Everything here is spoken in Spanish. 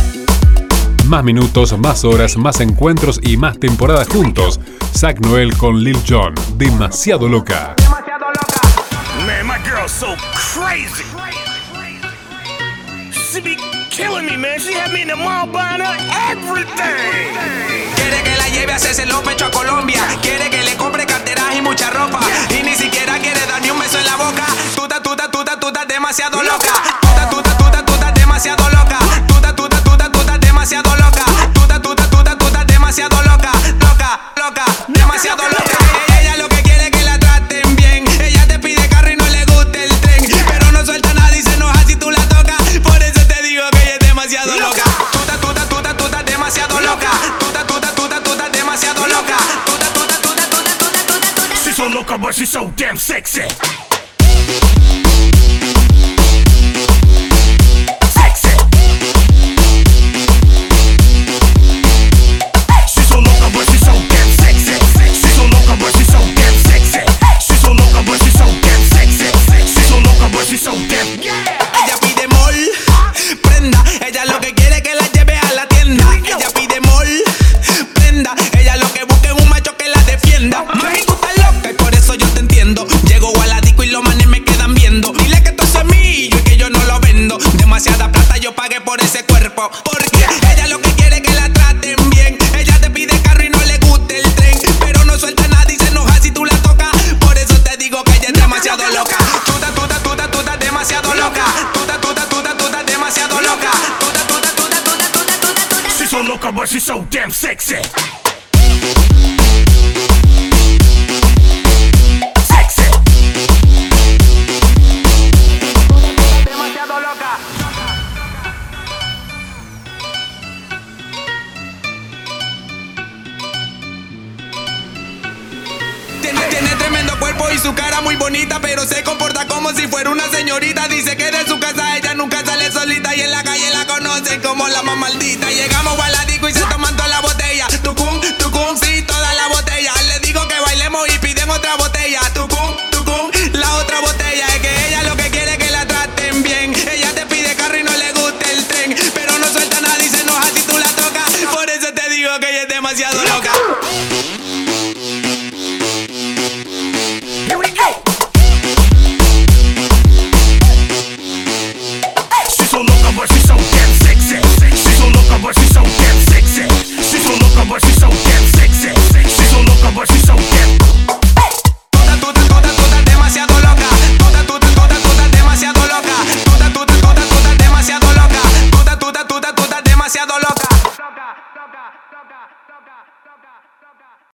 Más minutos, más horas, más encuentros y más temporadas juntos. Zack Noel con Lil Jon, Demasiado Loca. Man, my girl's so crazy. She be killing me, man. She had me in the mall buying her everything. Quiere que la lleve a hacerse los pechos a Colombia. Quiere que le compre carteras y mucha ropa. Y ni siquiera quiere darme un beso en la boca. Tú estás demasiado loca. Tú estás demasiado loca. Tú estás demasiado loca. Tú estás demasiado loca. Loca, demasiado loca. Ella lo que quiere es que la traten bien. Ella te pide carro y no le gusta el tren. Pero no suelta nada y se enoja si tú la tocas. Por eso te digo que ella es demasiado loca. Tú estás demasiado loca. Tú estás demasiado loca. She's so loca, but she's so damn sexy. Demasiada plata yo pagué por ese cuerpo. Porque ella lo que quiere es que la traten bien. Ella te pide carro y no le gusta el tren. Pero no suelta nada y se enoja si tú la tocas. Por eso te digo que ella es demasiado loca. Tú estás demasiado loca. Tú estás demasiado loca. She's so loca, but she's so damn sexy. Tiene tremendo cuerpo y su cara muy bonita, pero se comporta como si fuera una señorita. Dice que de su casa ella nunca sale solita y en la calle la conocen como la más maldita. Llegamos a la disco y se toman toda la botella. Tucum, sí, toda la botella. Le digo que bailemos y piden otra botella. Tucum, la otra botella. Es que ella lo que quiere es que la traten bien. Ella te pide carro y no le gusta el tren. Pero no suelta nada y se enoja si tú la tocas. Por eso te digo que ella es demasiado loca. She's so loca, but she's so damn sexy. She's so loca, but she's so damn sexy. She's so loca, but she's so damn sexy. She's so loca, but she's so damn. Tú estás demasiado loca. Tú estás demasiado loca. Tú estás demasiado loca. Tú estás demasiado loca.